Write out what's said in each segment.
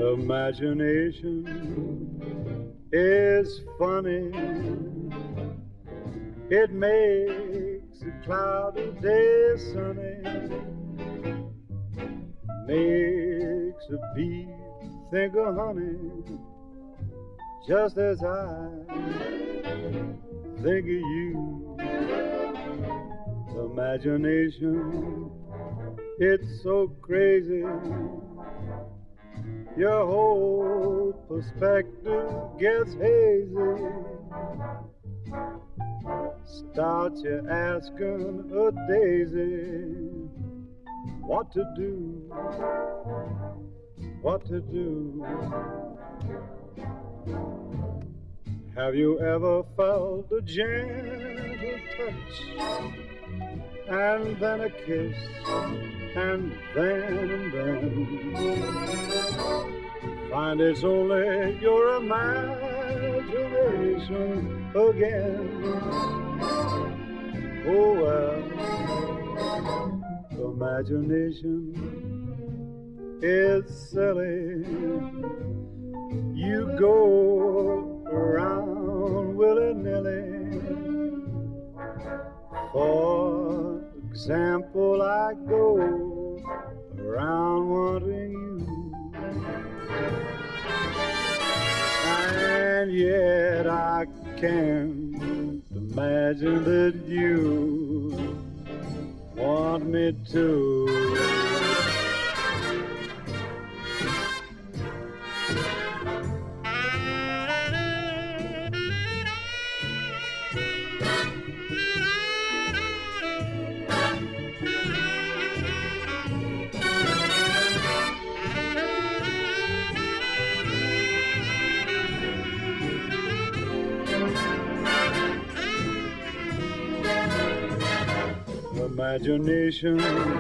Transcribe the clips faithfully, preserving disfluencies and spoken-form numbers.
Imagination is funny. It makes a cloudy day sunny, makes a bee think of honey, just as I think of you. Imagination, it's so crazy. Your whole perspective gets hazy. Start you asking a daisy what to do, what to do. Have you ever felt a gentle touch, and then a kiss, and then and then find it's only your imagination again? Oh well, imagination is silly. You go around willy-nilly. For example, I go around wanting you, and yet I can't imagine that you want me to. Imagination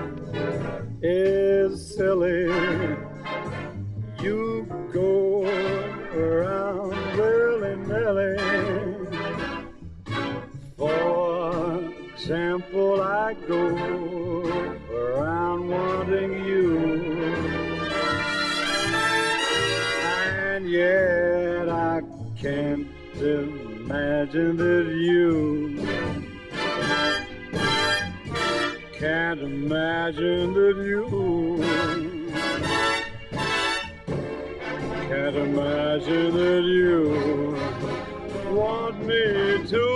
is silly. You go around willy-nilly. For example, I go around wanting you, and yet I can't imagine that you can't imagine that you can't imagine that you want me to.